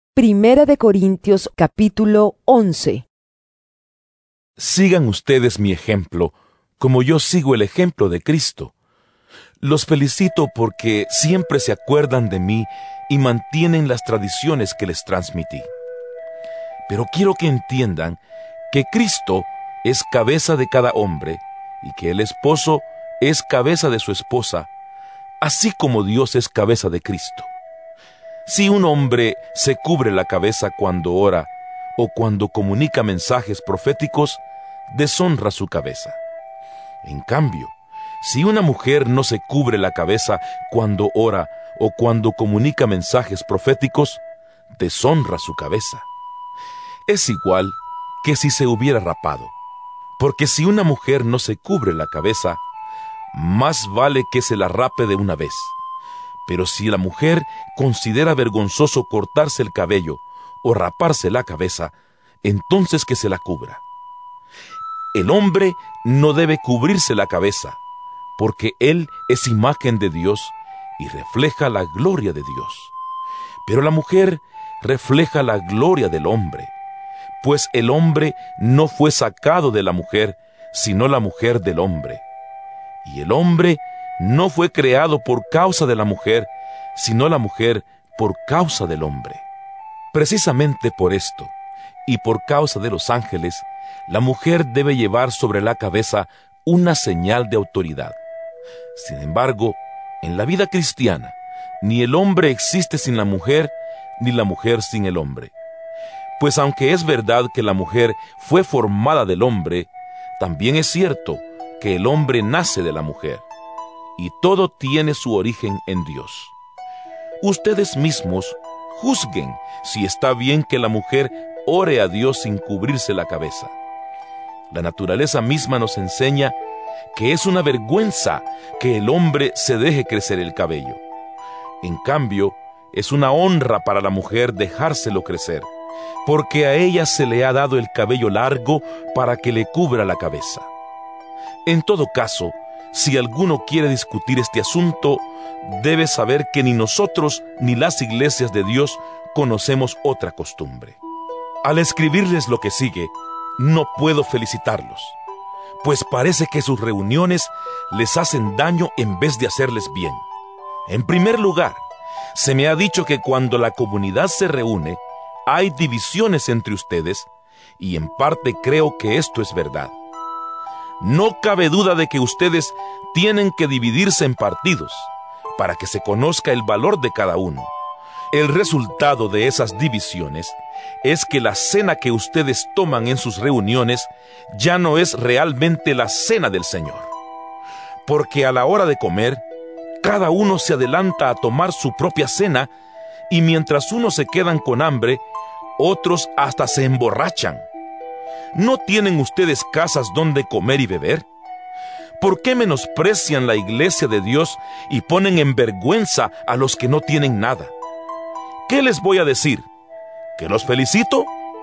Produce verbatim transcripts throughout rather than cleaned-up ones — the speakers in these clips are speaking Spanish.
Primera de Corintios capítulo once. Sigan ustedes mi ejemplo, como yo sigo el ejemplo de Cristo. Los felicito porque siempre se acuerdan de mí y mantienen las tradiciones que les transmití. Pero quiero que entiendan que Cristo es cabeza de cada hombre y que el esposo es cabeza de su esposa, así como Dios es cabeza de Cristo. Si un hombre se cubre la cabeza cuando ora o cuando comunica mensajes proféticos, deshonra su cabeza. En cambio, si una mujer no se cubre la cabeza cuando ora o cuando comunica mensajes proféticos, deshonra su cabeza. Es igual que si se hubiera rapado, porque si una mujer no se cubre la cabeza, más vale que se la rape de una vez. Pero si la mujer considera vergonzoso cortarse el cabello o raparse la cabeza, entonces que se la cubra. El hombre no debe cubrirse la cabeza, porque él es imagen de Dios y refleja la gloria de Dios. Pero la mujer refleja la gloria del hombre, pues el hombre no fue sacado de la mujer, sino la mujer del hombre. Y el hombre no fue creado por causa de la mujer, sino la mujer por causa del hombre. Precisamente por esto, y por causa de los ángeles, la mujer debe llevar sobre la cabeza una señal de autoridad. Sin embargo, en la vida cristiana, ni el hombre existe sin la mujer, ni la mujer sin el hombre. Pues aunque es verdad que la mujer fue formada del hombre, también es cierto que el hombre nace de la mujer, y todo tiene su origen en Dios. Ustedes mismos juzguen si está bien que la mujer ore a Dios sin cubrirse la cabeza. La naturaleza misma nos enseña que es una vergüenza que el hombre se deje crecer el cabello. En cambio, es una honra para la mujer dejárselo crecer, porque a ella se le ha dado el cabello largo para que le cubra la cabeza. En todo caso, si alguno quiere discutir este asunto, debe saber que ni nosotros ni las iglesias de Dios conocemos otra costumbre. Al escribirles lo que sigue, no puedo felicitarlos, pues parece que sus reuniones les hacen daño en vez de hacerles bien. En primer lugar, se me ha dicho que cuando la comunidad se reúne, hay divisiones entre ustedes, y en parte creo que esto es verdad. No cabe duda de que ustedes tienen que dividirse en partidos, para que se conozca el valor de cada uno. El resultado de esas divisiones es que la cena que ustedes toman en sus reuniones ya no es realmente la cena del Señor. Porque a la hora de comer, cada uno se adelanta a tomar su propia cena, y mientras unos se quedan con hambre, otros hasta se emborrachan. ¿No tienen ustedes casas donde comer y beber? ¿Por qué menosprecian la iglesia de Dios y ponen en vergüenza a los que no tienen nada? ¿Qué les voy a decir? ¿Que los felicito?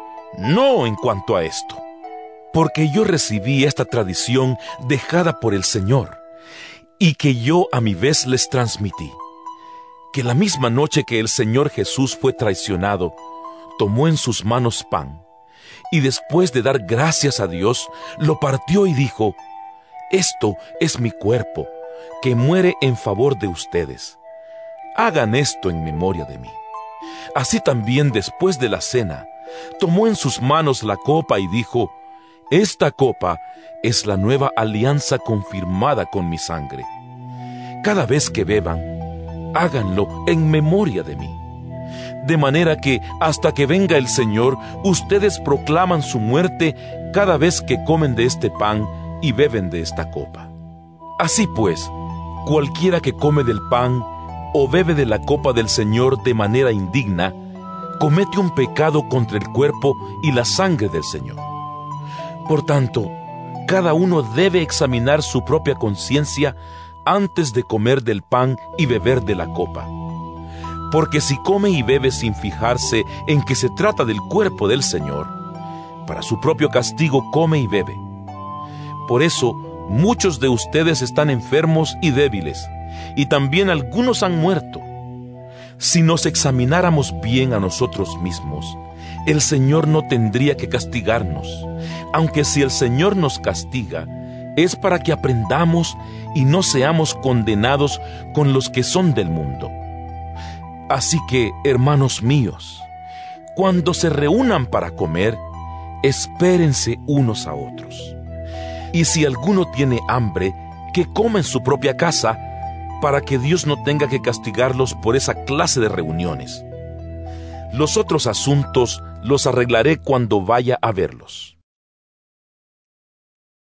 No en cuanto a esto. Porque yo recibí esta tradición dejada por el Señor, y que yo a mi vez les transmití. Que la misma noche que el Señor Jesús fue traicionado, tomó en sus manos pan, y después de dar gracias a Dios, lo partió y dijo: «Esto es mi cuerpo, que muere en favor de ustedes. Hagan esto en memoria de mí». Así también, después de la cena, tomó en sus manos la copa y dijo: «Esta copa es la nueva alianza confirmada con mi sangre. Cada vez que beban, háganlo en memoria de mí». De manera que hasta que venga el Señor, ustedes proclaman su muerte cada vez que comen de este pan y beben de esta copa. Así pues, cualquiera que come del pan o bebe de la copa del Señor de manera indigna, comete un pecado contra el cuerpo y la sangre del Señor. Por tanto, cada uno debe examinar su propia conciencia antes de comer del pan y beber de la copa. Porque si come y bebe sin fijarse en que se trata del cuerpo del Señor, para su propio castigo come y bebe. Por eso, muchos de ustedes están enfermos y débiles, y también algunos han muerto. Si nos examináramos bien a nosotros mismos, el Señor no tendría que castigarnos, aunque si el Señor nos castiga, es para que aprendamos y no seamos condenados con los que son del mundo. Así que, hermanos míos, cuando se reúnan para comer, espérense unos a otros. Y si alguno tiene hambre, que coma en su propia casa, para que Dios no tenga que castigarlos por esa clase de reuniones. Los otros asuntos los arreglaré cuando vaya a verlos.